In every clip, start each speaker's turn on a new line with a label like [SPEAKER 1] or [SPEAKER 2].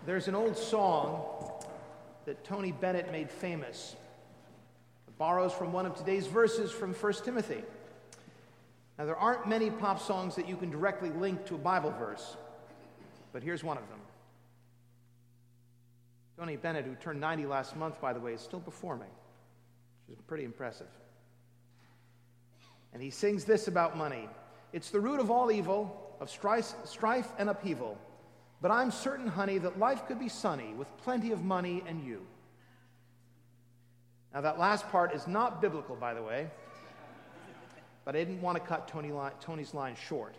[SPEAKER 1] There's an old song that Tony Bennett made famous. It borrows from one of today's verses from 1 Timothy. Now, there aren't many pop songs that you can directly link to a Bible verse, but here's one of them. Tony Bennett, who turned 90 last month, by the way, is still performing, which is pretty impressive. And he sings this about money. It's the root of all evil, of strife and upheaval. But I'm certain, honey, that life could be sunny with plenty of money and you. Now, that last part is not biblical, by the way, but I didn't want to cut Tony's line short.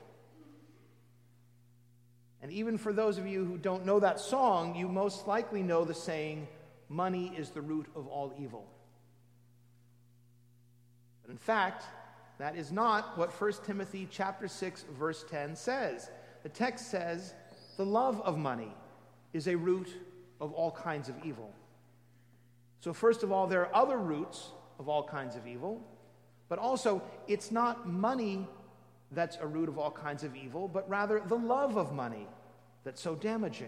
[SPEAKER 1] And even for those of you who don't know that song, you most likely know the saying, money is the root of all evil. But in fact, that is not what 1 Timothy chapter 6, verse 10 says. The text says, the love of money is a root of all kinds of evil. So first of all, there are other roots of all kinds of evil, but also it's not money that's a root of all kinds of evil, but rather the love of money that's so damaging.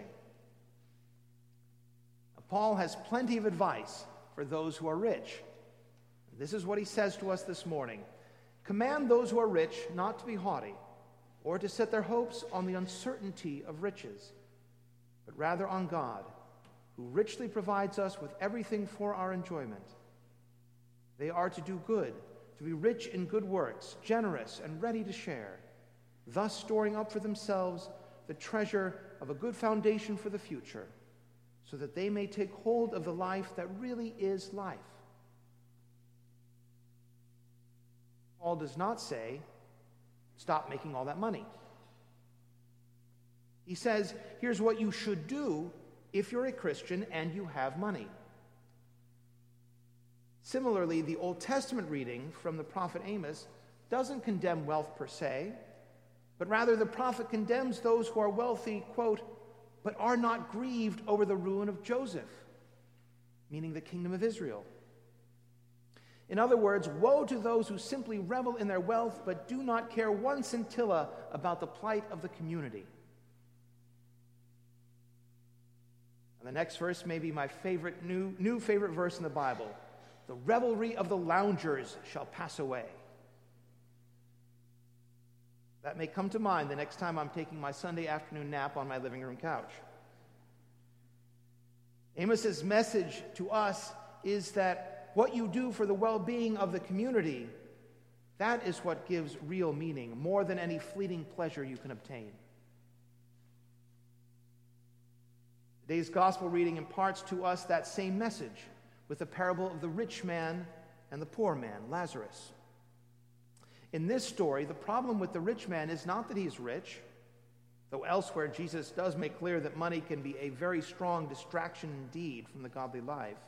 [SPEAKER 1] Now, Paul has plenty of advice for those who are rich. This is what he says to us this morning. Command those who are rich not to be haughty, or to set their hopes on the uncertainty of riches, but rather on God, who richly provides us with everything for our enjoyment. They are to do good, to be rich in good works, generous and ready to share, thus storing up for themselves the treasure of a good foundation for the future, so that they may take hold of the life that really is life. Paul does not say, stop making all that money. He says, here's what you should do if you're a Christian and you have money. Similarly, the Old Testament reading from the prophet Amos doesn't condemn wealth per se, but rather the prophet condemns those who are wealthy, quote, but are not grieved over the ruin of Joseph, meaning the kingdom of Israel. In other words, woe to those who simply revel in their wealth but do not care one scintilla about the plight of the community. And the next verse may be my favorite, new favorite verse in the Bible. The revelry of the loungers shall pass away. That may come to mind the next time I'm taking my Sunday afternoon nap on my living room couch. Amos's message to us is that what you do for the well-being of the community, that is what gives real meaning, more than any fleeting pleasure you can obtain. Today's gospel reading imparts to us that same message with the parable of the rich man and the poor man, Lazarus. In this story, the problem with the rich man is not that he's rich, though elsewhere Jesus does make clear that money can be a very strong distraction indeed from the godly life.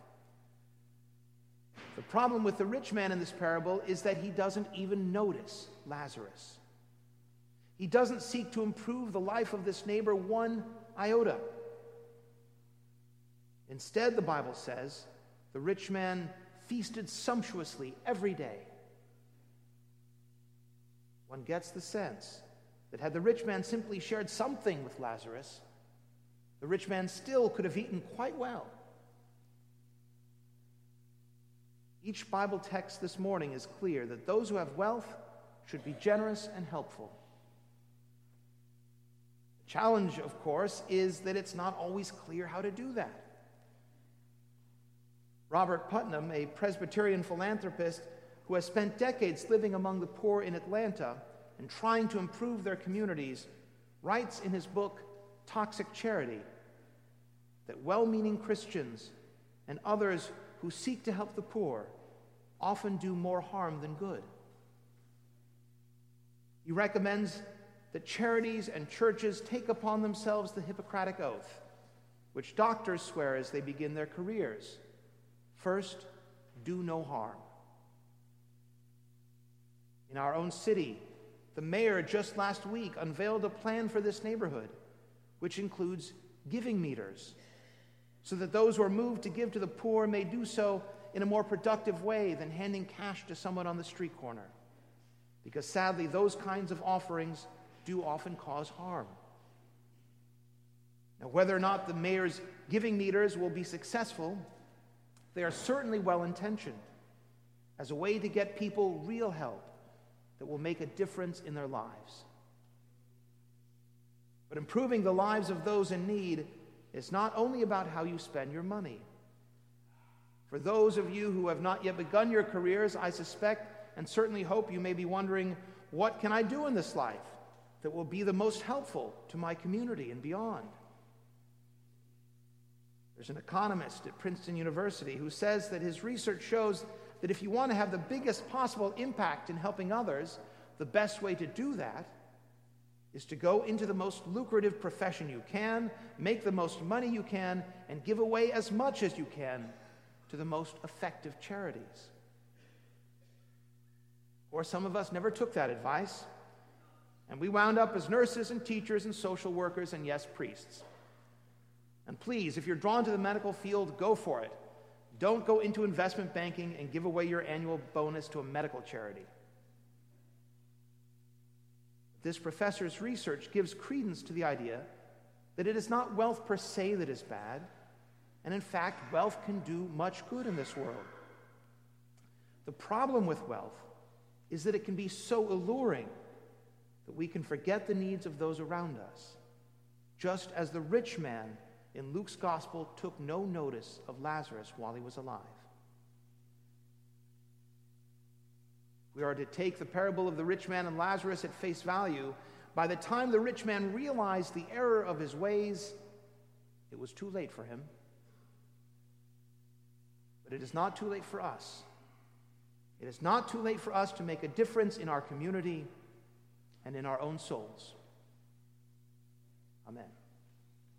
[SPEAKER 1] The problem with the rich man in this parable is that he doesn't even notice Lazarus. He doesn't seek to improve the life of this neighbor one iota. Instead, the Bible says, the rich man feasted sumptuously every day. One gets the sense that had the rich man simply shared something with Lazarus, the rich man still could have eaten quite well. Each Bible text this morning is clear that those who have wealth should be generous and helpful. The challenge, of course, is that it's not always clear how to do that. Robert Putnam, a Presbyterian philanthropist who has spent decades living among the poor in Atlanta and trying to improve their communities, writes in his book, Toxic Charity, that well-meaning Christians and others who seek to help the poor often do more harm than good. He recommends that charities and churches take upon themselves the Hippocratic Oath, which doctors swear as they begin their careers. First, do no harm. In our own city, the mayor just last week unveiled a plan for this neighborhood, which includes giving meters, so that those who are moved to give to the poor may do so in a more productive way than handing cash to someone on the street corner. Because sadly, those kinds of offerings do often cause harm. Now, whether or not the mayor's giving meters will be successful, they are certainly well-intentioned as a way to get people real help that will make a difference in their lives. But improving the lives of those in need is not only about how you spend your money. For those of you who have not yet begun your careers, I suspect and certainly hope you may be wondering, what can I do in this life that will be the most helpful to my community and beyond? There's an economist at Princeton University who says that his research shows that if you want to have the biggest possible impact in helping others, the best way to do that is to go into the most lucrative profession you can, make the most money you can, and give away as much as you can to the most effective charities. Or some of us never took that advice, and we wound up as nurses and teachers and social workers and, yes, priests. And please, if you're drawn to the medical field, go for it. Don't go into investment banking and give away your annual bonus to a medical charity. This professor's research gives credence to the idea that it is not wealth per se that is bad, and in fact, wealth can do much good in this world. The problem with wealth is that it can be so alluring that we can forget the needs of those around us, just as the rich man in Luke's gospel took no notice of Lazarus while he was alive. We are to take the parable of the rich man and Lazarus at face value. By the time the rich man realized the error of his ways, it was too late for him. But it is not too late for us. It is not too late for us to make a difference in our community and in our own souls. Amen.